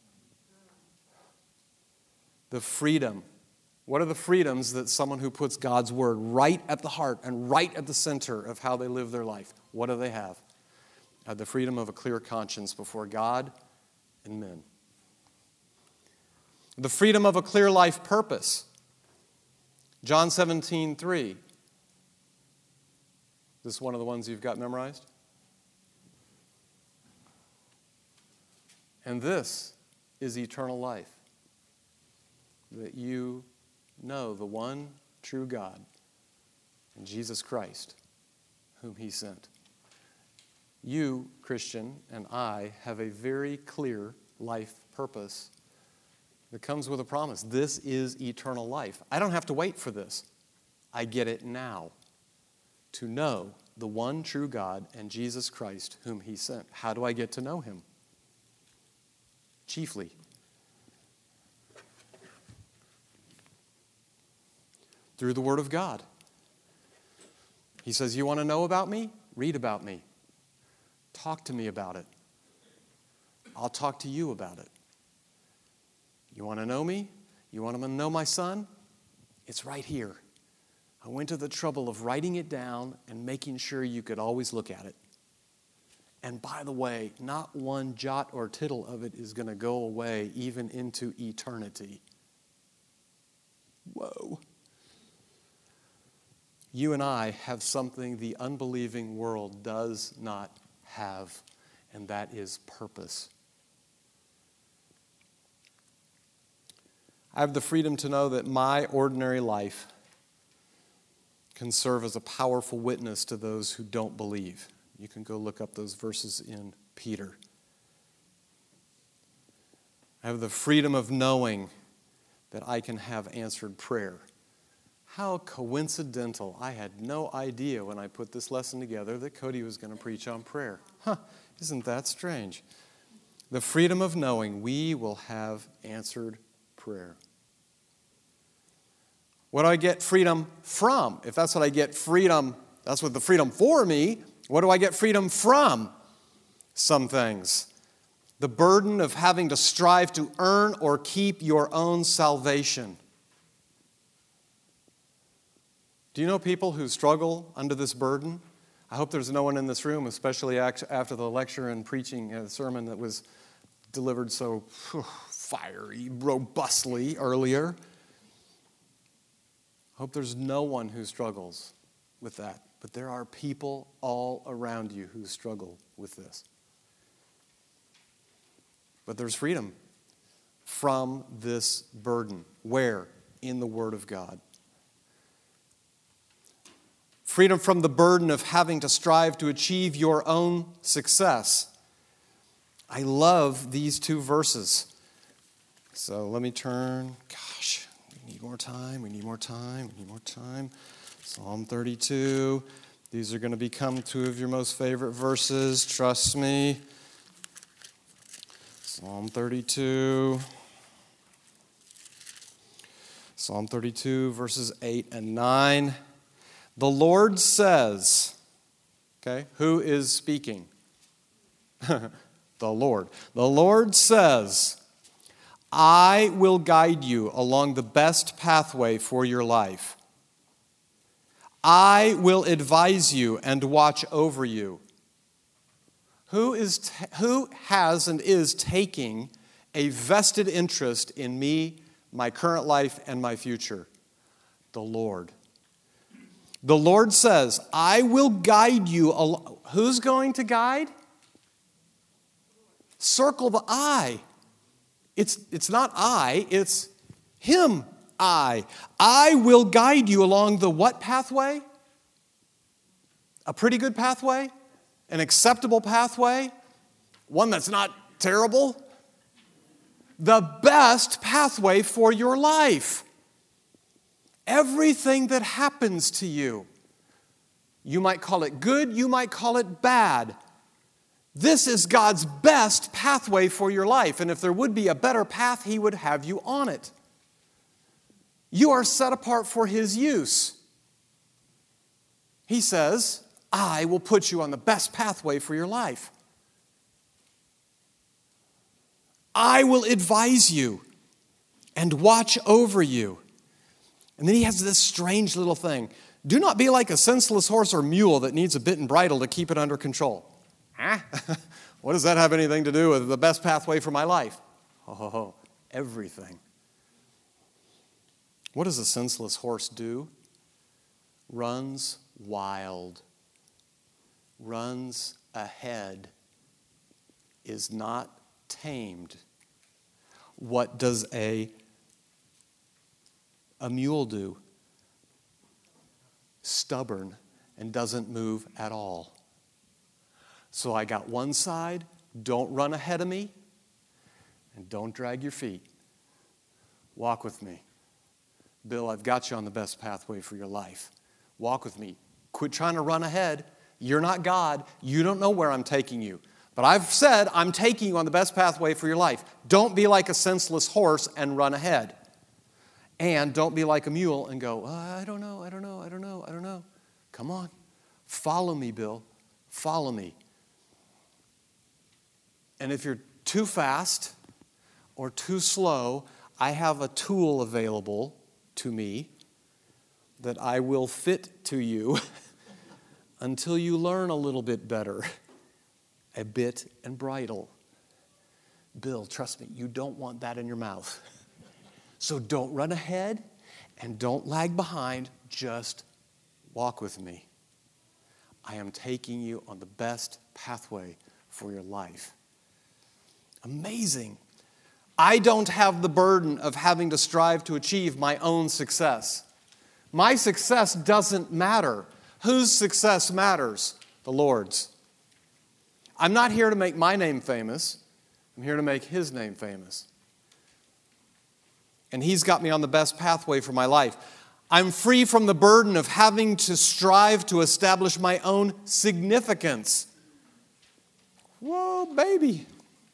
The freedom. What are the freedoms that someone who puts God's word right at the heart and right at the center of how they live their life, what do they have? The freedom of a clear conscience before God and men. The freedom of a clear life purpose. John 17:3. This is one of the ones you've got memorized? And this is eternal life, that you know the one true God and Jesus Christ, whom he sent. You, Christian, and I have a very clear life purpose that comes with a promise. This is eternal life. I don't have to wait for this. I get it now. To know the one true God and Jesus Christ, whom he sent. How do I get to know him? Chiefly, through the Word of God. He says, you want to know about me? Read about me. Talk to me about it. I'll talk to you about it. You want to know me? You want to know my son? It's right here. I went to the trouble of writing it down and making sure you could always look at it. And by the way, not one jot or tittle of it is going to go away even into eternity. Whoa. You and I have something the unbelieving world does not have, and that is purpose. I have the freedom to know that my ordinary life can serve as a powerful witness to those who don't believe. You can go look up those verses in Peter. I have the freedom of knowing that I can have answered prayer. How coincidental. I had no idea when I put this lesson together that Cody was going to preach on prayer. Isn't that strange? The freedom of knowing we will have answered prayer. What do I get freedom from? If that's what I get freedom, that's what the freedom for me. What do I get freedom from? Some things. The burden of having to strive to earn or keep your own salvation. Do you know people who struggle under this burden? I hope there's no one in this room, especially after the lecture and preaching a sermon that was delivered so fiery, robustly earlier. I hope there's no one who struggles with that. But there are people all around you who struggle with this. But there's freedom from this burden. Where? In the Word of God. freedom from the burden of having to strive to achieve your own success. I love these two verses. So let me turn. Gosh, we need more time. Psalm 32. These are going to become two of your most favorite verses. Trust me. Psalm 32. Psalm 32, verses 8 and 9. The Lord says, okay, who is speaking? The Lord. The Lord says, I will guide you along the best pathway for your life. I will advise you and watch over you. Who has and is taking a vested interest in me, my current life, and my future? The Lord. The Lord says, I will guide you. Who's going to guide? Circle the I. It's not I, it's Him, I. I will guide you along the what pathway? A pretty good pathway? An acceptable pathway? One that's not terrible? The best pathway for your life. Everything that happens to you, you might call it good, you might call it bad. This is God's best pathway for your life. And if there would be a better path, He would have you on it. You are set apart for His use. He says, I will put you on the best pathway for your life. I will advise you and watch over you. And then He has this strange little thing. Do not be like a senseless horse or mule that needs a bit and bridle to keep it under control. Huh? What does that have anything to do with the best pathway for my life? Oh, everything. What does a senseless horse do? Runs wild. Runs ahead. Is not tamed. What does a mule do? Stubborn and doesn't move at all. So I got one side, don't run ahead of me, and don't drag your feet. Walk with me. Bill, I've got you on the best pathway for your life. Walk with me. Quit trying to run ahead. You're not God. You don't know where I'm taking you. But I've said I'm taking you on the best pathway for your life. Don't be like a senseless horse and run ahead. And don't be like a mule and go, I don't know. Come on. Follow me, Bill. Follow me. And if you're too fast or too slow, I have a tool available to me that I will fit to you until you learn a little bit better. A bit and bridle. Bill, trust me, you don't want that in your mouth. So don't run ahead and don't lag behind. Just walk with me. I am taking you on the best pathway for your life. Amazing. I don't have the burden of having to strive to achieve my own success. My success doesn't matter. Whose success matters? The Lord's. I'm not here to make my name famous. I'm here to make His name famous. And He's got me on the best pathway for my life. I'm free from the burden of having to strive to establish my own significance. Whoa, baby.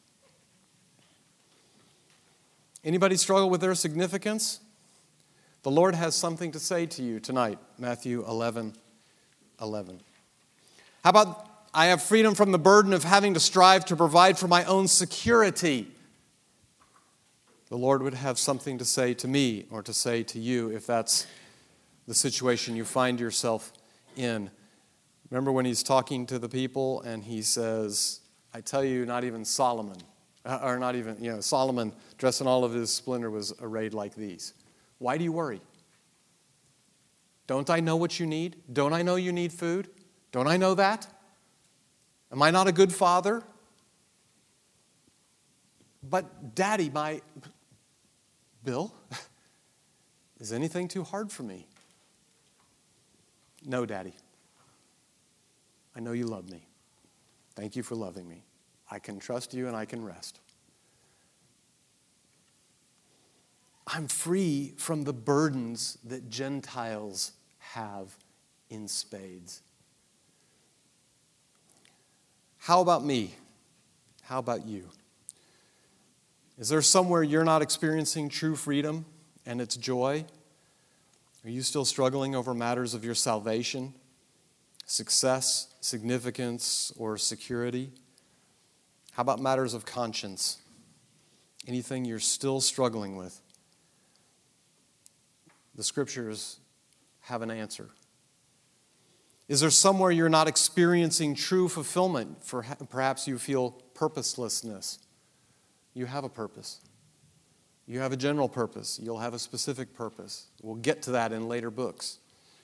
Anybody struggle with their significance? The Lord has something to say to you tonight. Matthew 11:11. How about, I have freedom from the burden of having to strive to provide for my own security. The Lord would have something to say to me or to say to you if that's the situation you find yourself in. Remember when He's talking to the people and He says, I tell you, not even Solomon, Solomon, dressed in all of his splendor, was arrayed like these. Why do you worry? Don't I know what you need? Don't I know you need food? Don't I know that? Am I not a good father? But Daddy, Bill, is anything too hard for me? No, Daddy. I know you love me. Thank you for loving me. I can trust you and I can rest. I'm free from the burdens that Gentiles have in spades. How about me? How about you? Is there somewhere you're not experiencing true freedom and its joy? Are you still struggling over matters of your salvation, success, significance, or security? How about matters of conscience? Anything you're still struggling with? The Scriptures have an answer. Is there somewhere you're not experiencing true fulfillment? Perhaps you feel purposelessness. You have a purpose. You have a general purpose. You'll have a specific purpose. We'll get to that in later books.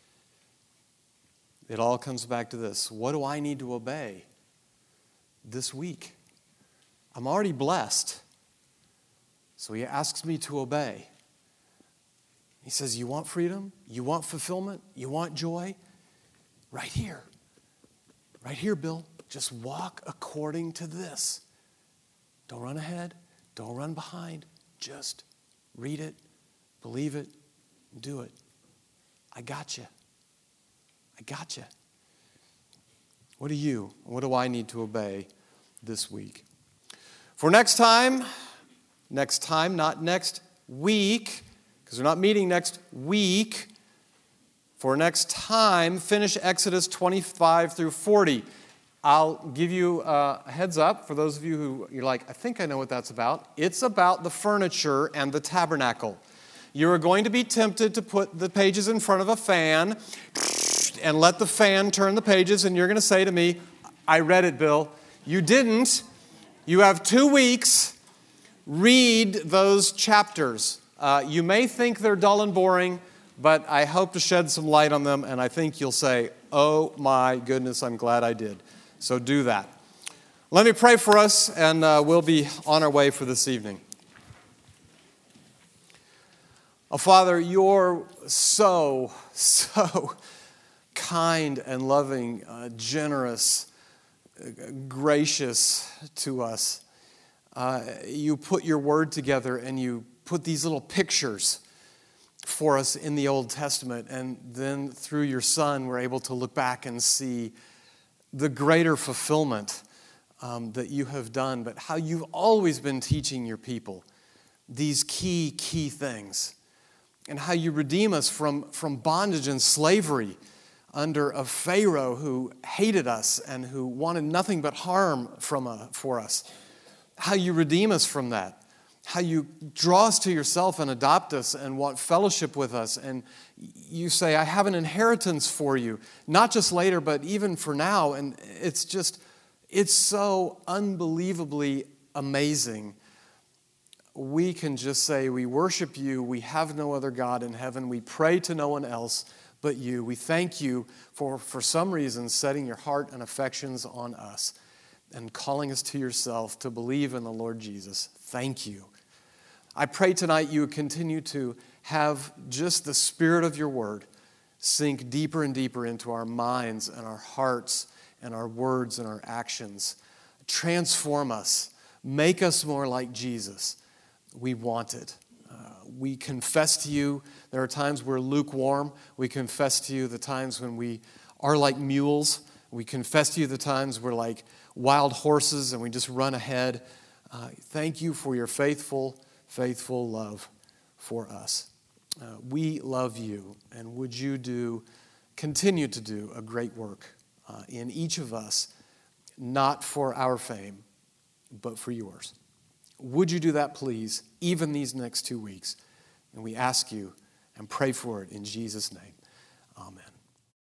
It all comes back to this. What do I need to obey this week? I'm already blessed. So he asks me to obey. He says, you want freedom? You want fulfillment? You want joy? Right here. Right here, Bill. Just walk according to this. Don't run ahead. Don't run behind. Just read it, believe it, do it. I got you. I got you. What do I need to obey this week? For next time, not next week, because we're not meeting next week. For next time, finish Exodus 25 through 40. I'll give you a heads up for those of you who you're like, I think I know what that's about. It's about the furniture and the tabernacle. You are going to be tempted to put the pages in front of a fan and let the fan turn the pages, and you're going to say to me, I read it, Bill. You didn't. You have 2 weeks. Read those chapters. You may think they're dull and boring, but I hope to shed some light on them, and I think you'll say, oh my goodness, I'm glad I did. So do that. Let me pray for us, and we'll be on our way for this evening. Oh, Father, you're so kind and loving, generous, gracious to us. You put your word together, and you put these little pictures for us in the Old Testament, and then through your Son, we're able to look back and see the greater fulfillment that you have done, but how you've always been teaching your people these key things, and how you redeem us from bondage and slavery under a Pharaoh who hated us and who wanted nothing but harm for us. How you redeem us from that. How you draw us to yourself and adopt us and want fellowship with us. And you say, I have an inheritance for you, not just later, but even for now. And it's so unbelievably amazing. We can just say, we worship you. We have no other God in heaven. We pray to no one else but you. We thank you for some reason, setting your heart and affections on us and calling us to yourself to believe in the Lord Jesus. Thank you. I pray tonight you would continue to have just the spirit of your word sink deeper and deeper into our minds and our hearts and our words and our actions. Transform us. Make us more like Jesus. We want it. We confess to you. There are times we're lukewarm. We confess to you the times when we are like mules. We confess to you the times we're like wild horses and we just run ahead. Thank you for your faithful love for us. We love you, and would you continue to do a great work in each of us, not for our fame, but for yours. Would you do that, please, even these next 2 weeks? And we ask you and pray for it in Jesus' name. Amen.